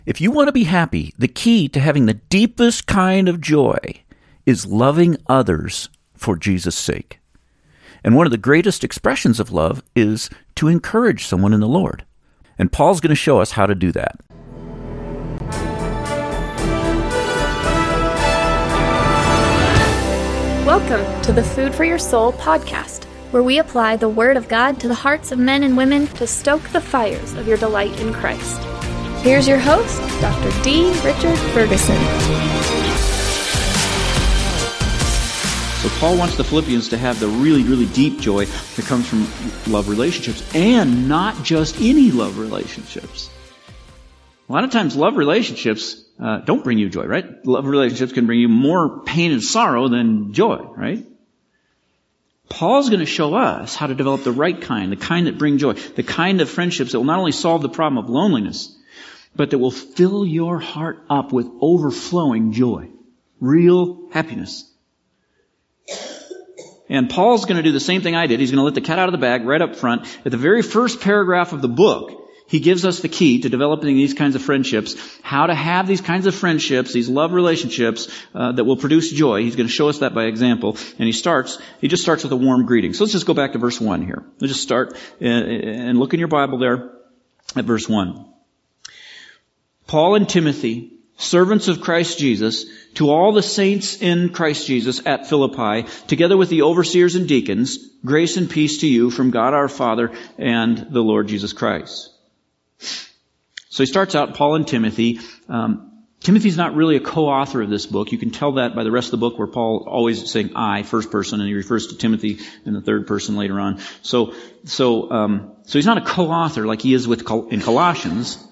If you want to be happy, the key to having the deepest kind of joy is loving others for Jesus' sake. And one of the greatest expressions of love is to encourage someone in the Lord. And Paul's going to show us how to do that. Welcome to the Food for Your Soul podcast, where we apply the Word of God to the hearts of men and women to stoke the fires of your delight in Christ. Here's your host, Dr. D. Richard Ferguson. So Paul wants the Philippians to have the really, really deep joy that comes from love relationships, and not just any love relationships. A lot of times love relationships don't bring you joy, right? Love relationships can bring you more pain and sorrow than joy, right? Paul's going to show us how to develop the right kind, the kind that bring joy, the kind of friendships that will not only solve the problem of loneliness, but that will fill your heart up with overflowing joy, real happiness. And Paul's going to do the same thing I did. He's going to let the cat out of the bag right up front. At the very first paragraph of the book, he gives us the key to developing these kinds of friendships, how to have these kinds of friendships, these love relationships that will produce joy. He's going to show us that by example. And he just starts with a warm greeting. So let's just go back to verse 1 here. Let's just start and look in your Bible there at verse 1. Paul and Timothy, servants of Christ Jesus, to all the saints in Christ Jesus at Philippi, together with the overseers and deacons, grace and peace to you from God our Father and the Lord Jesus Christ. So he starts out, Paul and Timothy. Timothy's not really a co-author of this book. You can tell that by the rest of the book, where Paul always is saying I, first person, and he refers to Timothy in the third person later on. So he's not a co-author like he is in Colossians.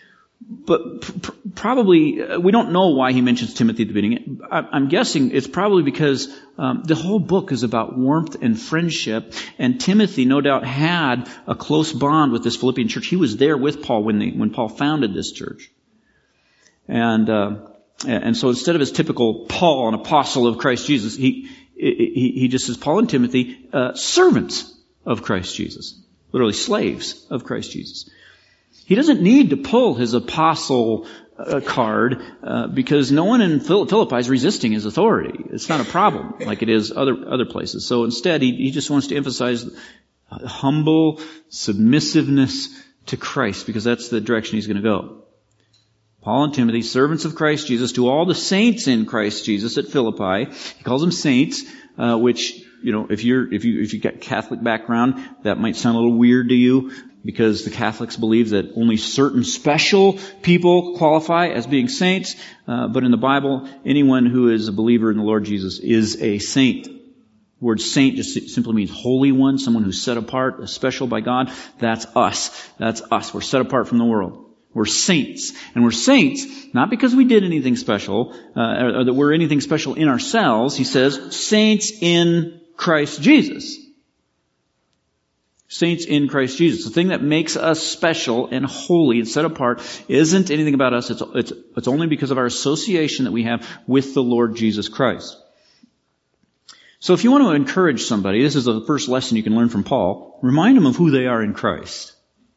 But probably, we don't know why he mentions Timothy at the beginning. I'm guessing it's probably because the whole book is about warmth and friendship, and Timothy no doubt had a close bond with this Philippian church. He was there with Paul when Paul founded this church. And so instead of his typical Paul, an apostle of Christ Jesus, he just says Paul and Timothy, servants of Christ Jesus. Literally slaves of Christ Jesus. He doesn't need to pull his apostle card because no one in Philippi is resisting his authority. It's not a problem like it is other places. So instead, he just wants to emphasize humble submissiveness to Christ, because that's the direction he's going to go. Paul and Timothy, servants of Christ Jesus, to all the saints in Christ Jesus at Philippi. He calls them saints, which, if you've got Catholic background, that might sound a little weird to you, because the Catholics believe that only certain special people qualify as being saints. But in the Bible, anyone who is a believer in the Lord Jesus is a saint. The word saint just simply means holy one, someone who's set apart, special by God. That's us. That's us. We're set apart from the world. We're saints. And we're saints not because we did anything special, or that we're anything special in ourselves. He says, saints in Christ Jesus. Saints in Christ Jesus. The thing that makes us special and holy and set apart isn't anything about us. It's only because of our association that we have with the Lord Jesus Christ. So if you want to encourage somebody, this is the first lesson you can learn from Paul. Remind them of who they are in Christ.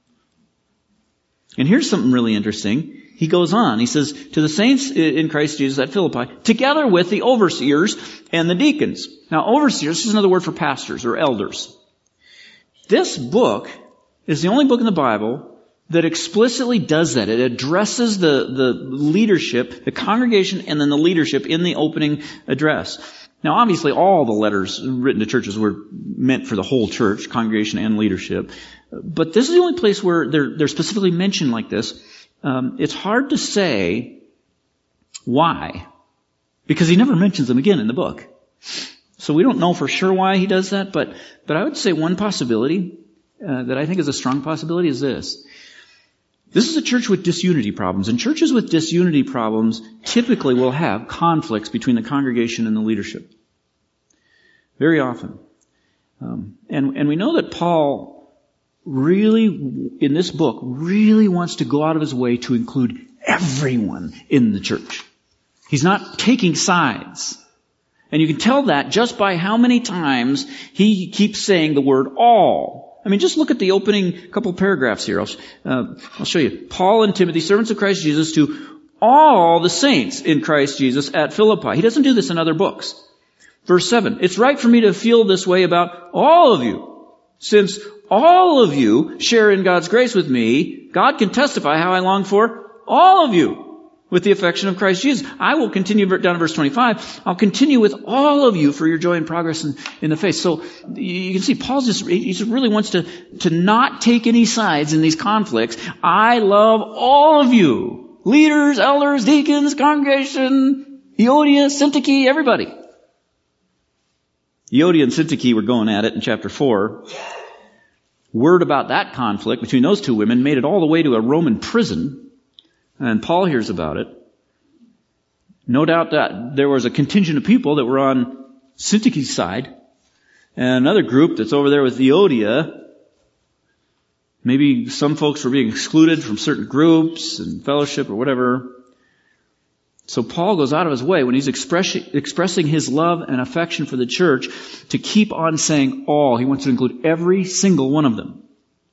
And here's something really interesting. He goes on. He says, to the saints in Christ Jesus at Philippi, together with the overseers and the deacons. Now, overseers is another word for pastors or elders. This book is the only book in the Bible that explicitly does that. It addresses the leadership, the congregation, and then the leadership in the opening address. Now, obviously, all the letters written to churches were meant for the whole church, congregation and leadership. But this is the only place where they're specifically mentioned like this. It's hard to say why, because he never mentions them again in the book. So we don't know for sure why he does that, but I would say one possibility that I think is a strong possibility is this. This is a church with disunity problems, and churches with disunity problems typically will have conflicts between the congregation and the leadership. Very often. And we know that Paul really, in this book, really wants to go out of his way to include everyone in the church. He's not taking sides. And you can tell that just by how many times he keeps saying the word all. I mean, just look at the opening couple paragraphs here. I'll show you. Paul and Timothy, servants of Christ Jesus, to all the saints in Christ Jesus at Philippi. He doesn't do this in other books. Verse 7, it's right for me to feel this way about all of you. Since all of you share in God's grace with me, God can testify how I long for all of you with the affection of Christ Jesus. I will continue down to verse 25. I'll continue with all of you for your joy and progress in the faith. So you can see Paul he just really wants to not take any sides in these conflicts. I love all of you. Leaders, elders, deacons, congregation, Euodia, Syntyche, everybody. Euodia and Syntyche were going at it in chapter 4. Word about that conflict between those two women made it all the way to a Roman prison. And Paul hears about it. No doubt that there was a contingent of people that were on Syntyche's side. And another group that's over there with Euodia. Maybe some folks were being excluded from certain groups and fellowship or whatever. So Paul goes out of his way when he's expressing his love and affection for the church to keep on saying all. He wants to include every single one of them.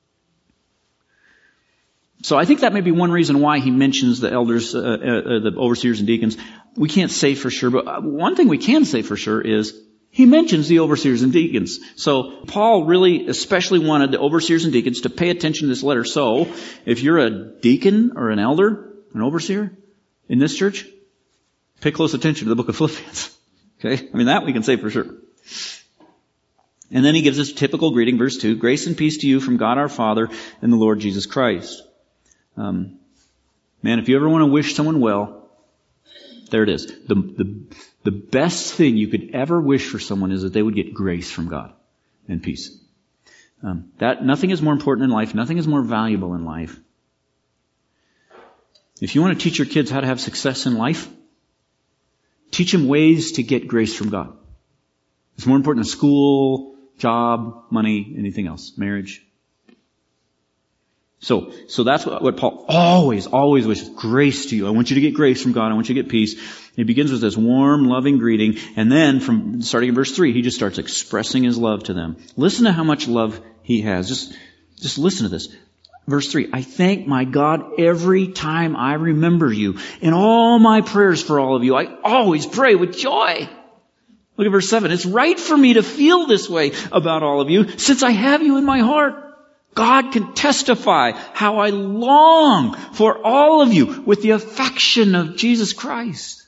So I think that may be one reason why he mentions the elders, the overseers and deacons. We can't say for sure, but one thing we can say for sure is he mentions the overseers and deacons. So Paul really especially wanted the overseers and deacons to pay attention to this letter. So if you're a deacon or an elder, an overseer in this church, pay close attention to the book of Philippians. Okay? I mean, that we can say for sure. And then he gives us typical greeting, verse 2, grace and peace to you from God our Father and the Lord Jesus Christ. Man, if you ever want to wish someone well, there it is. The best thing you could ever wish for someone is that they would get grace from God and peace. That nothing is more important in life. Nothing is more valuable in life. If you want to teach your kids how to have success in life, teach them ways to get grace from God. It's more important than school, job, money, anything else, marriage. So that's what Paul always wishes. Grace to you. I want you to get grace from God. I want you to get peace. He begins with this warm, loving greeting. And then from starting in verse 3, he just starts expressing his love to them. Listen to how much love he has. Just listen to this. Verse 3, I thank my God every time I remember you. In all my prayers for all of you, I always pray with joy. Look at verse 7. It's right for me to feel this way about all of you since I have you in my heart. God can testify how I long for all of you with the affection of Jesus Christ.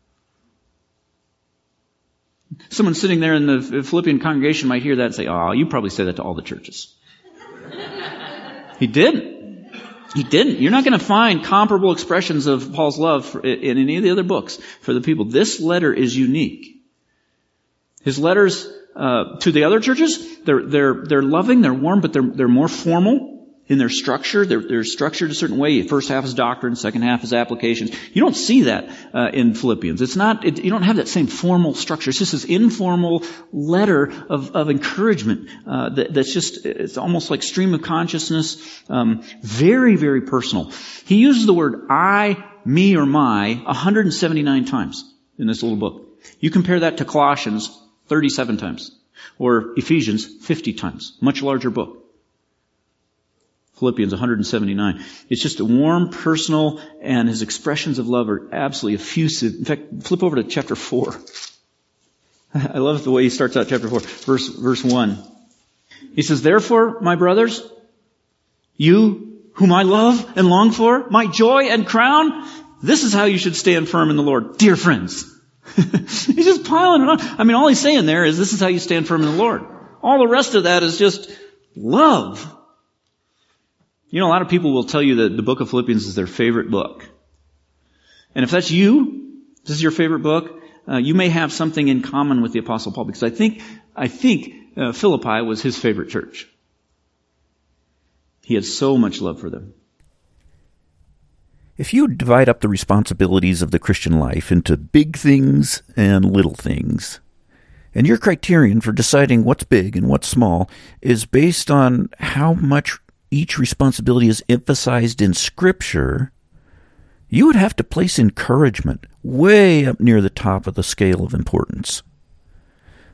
Someone sitting there in the Philippian congregation might hear that and say, oh, you probably say that to all the churches. He didn't. You're not going to find comparable expressions of Paul's love in any of the other books for the people. This letter is unique. His letters to the other churches, they're loving, they're warm, but they're more formal in their structure. They're structured a certain way. First half is doctrine, second half is applications. You don't see that in Philippians. You don't have that same formal structure. It's just this informal letter of encouragement it's almost like stream of consciousness. Very, very personal. He uses the word I, me, or my 179 times in this little book. You compare that to Colossians 37 times. Or Ephesians 50 times. Much larger book. Philippians 179. It's just a warm, personal, and his expressions of love are absolutely effusive. In fact, flip over to chapter 4. I love the way he starts out chapter 4. Verse 1. He says, therefore, my brothers, you whom I love and long for, my joy and crown, this is how you should stand firm in the Lord. Dear friends. He's just piling it on. I mean, all he's saying there is this is how you stand firm in the Lord. All the rest of that is just love. You know, a lot of people will tell you that the book of Philippians is their favorite book. And if that's you, this is your favorite book, you may have something in common with the Apostle Paul, because I think Philippi was his favorite church. He had so much love for them. If you divide up the responsibilities of the Christian life into big things and little things, and your criterion for deciding what's big and what's small is based on how much each responsibility is emphasized in Scripture, you would have to place encouragement way up near the top of the scale of importance.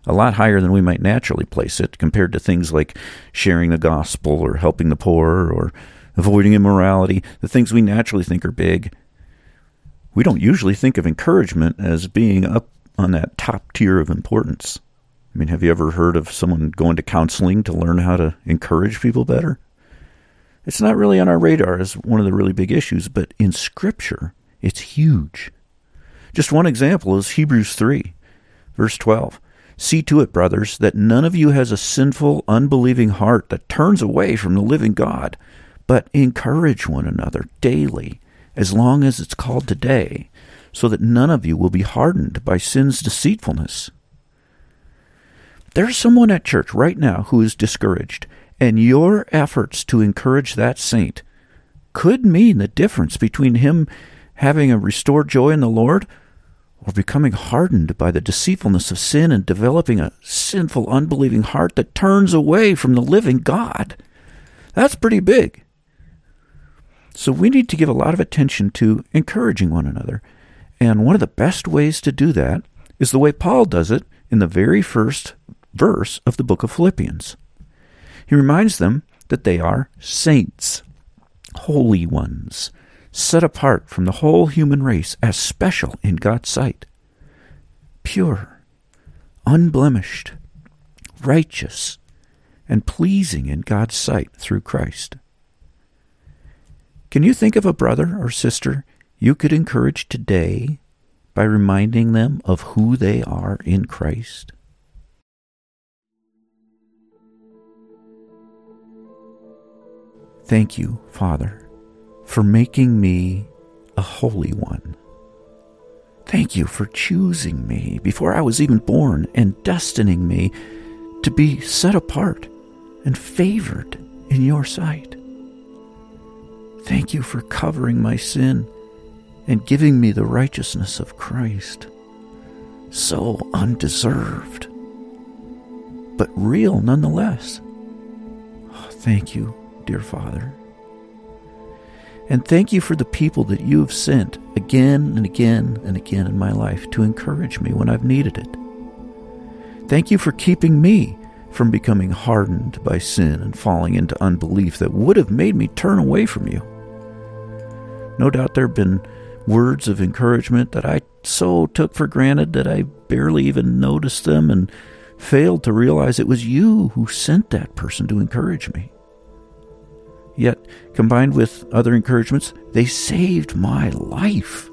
a lot higher than we might naturally place it compared to things like sharing the gospel or helping the poor or avoiding immorality, the things we naturally think are big. We don't usually think of encouragement as being up on that top tier of importance. I mean, have you ever heard of someone going to counseling to learn how to encourage people better? It's not really on our radar as one of the really big issues, but in Scripture, it's huge. Just one example is Hebrews 3, verse 12. See to it, brothers, that none of you has a sinful, unbelieving heart that turns away from the living God, but encourage one another daily, as long as it's called today, so that none of you will be hardened by sin's deceitfulness. There's someone at church right now who is discouraged, and your efforts to encourage that saint could mean the difference between him having a restored joy in the Lord or becoming hardened by the deceitfulness of sin and developing a sinful, unbelieving heart that turns away from the living God. That's pretty big. So we need to give a lot of attention to encouraging one another. And one of the best ways to do that is the way Paul does it in the very first verse of the book of Philippians. He reminds them that they are saints, holy ones, set apart from the whole human race as special in God's sight, pure, unblemished, righteous, and pleasing in God's sight through Christ. Can you think of a brother or sister you could encourage today by reminding them of who they are in Christ? Thank you, Father, for making me a holy one. Thank you for choosing me before I was even born and destining me to be set apart and favored in your sight. Thank you for covering my sin and giving me the righteousness of Christ. So undeserved, but real nonetheless. Oh, thank you, dear Father. And thank you for the people that you have sent again and again and again in my life to encourage me when I've needed it. Thank you for keeping me from becoming hardened by sin and falling into unbelief that would have made me turn away from you. No doubt there have been words of encouragement that I so took for granted that I barely even noticed them and failed to realize it was you who sent that person to encourage me. Yet, combined with other encouragements, they saved my life.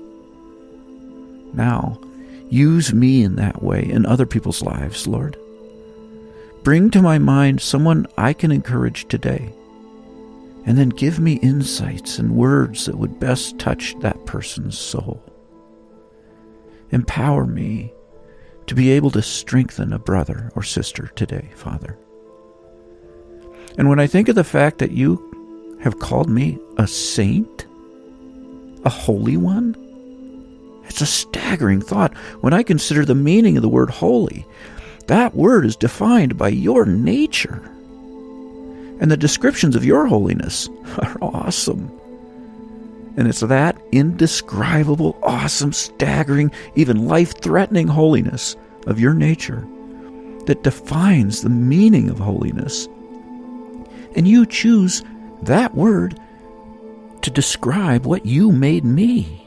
Now, use me in that way in other people's lives, Lord. Bring to my mind someone I can encourage today, and then give me insights and words that would best touch that person's soul. Empower me to be able to strengthen a brother or sister today, Father. And when I think of the fact that you have called me a saint, a holy one, it's a staggering thought when I consider the meaning of the word holy. That word is defined by your nature. And the descriptions of your holiness are awesome. And it's that indescribable, awesome, staggering, even life-threatening holiness of your nature that defines the meaning of holiness. And you choose that word to describe what you made me.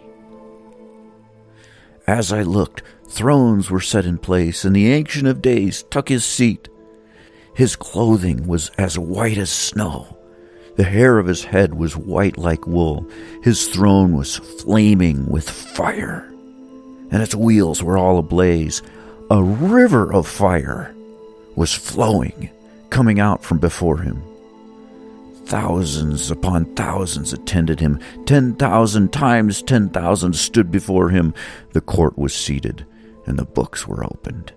As I looked, thrones were set in place, and the Ancient of Days took his seat. His clothing was as white as snow. The hair of his head was white like wool. His throne was flaming with fire, and its wheels were all ablaze. A river of fire was flowing, coming out from before him. Thousands upon thousands attended him. 10,000 times 10,000 stood before him. The court was seated, and the books were opened.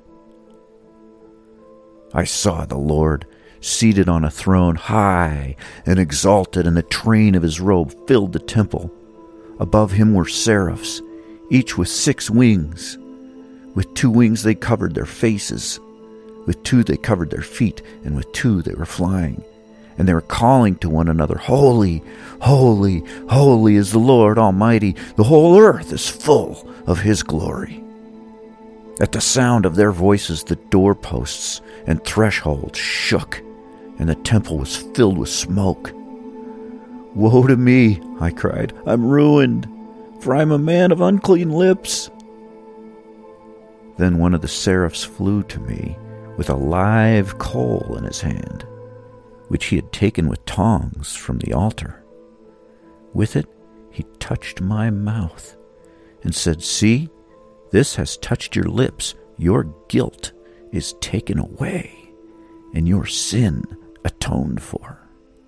I saw the Lord seated on a throne, high and exalted, and the train of his robe filled the temple. Above him were seraphs, each with 6 wings. With 2 wings they covered their faces. With 2 they covered their feet, and with 2 they were flying. And they were calling to one another, Holy, holy, holy is the Lord Almighty. The whole earth is full of his glory. At the sound of their voices, the doorposts and thresholds shook, and the temple was filled with smoke. "Woe to me," I cried. "I'm ruined, for I'm a man of unclean lips." Then one of the seraphs flew to me with a live coal in his hand, which he had taken with tongs from the altar. With it, he touched my mouth and said, "See, this has touched your lips. Your guilt is taken away, and your sin atoned for."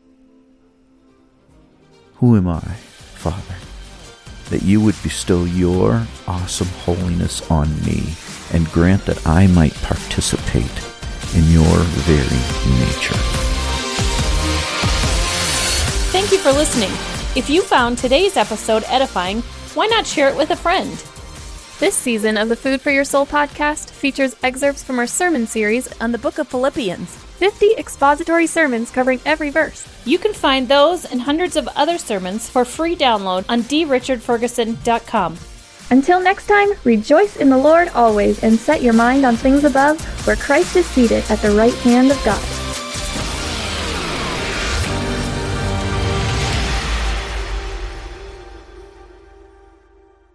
Who am I, Father, that you would bestow your awesome holiness on me and grant that I might participate in your very nature? Thank you for listening. If you found today's episode edifying, why not share it with a friend? This season of the Food for Your Soul podcast features excerpts from our sermon series on the book of Philippians, 50 expository sermons covering every verse. You can find those and hundreds of other sermons for free download on drichardferguson.com. Until next time, rejoice in the Lord always and set your mind on things above, where Christ is seated at the right hand of God.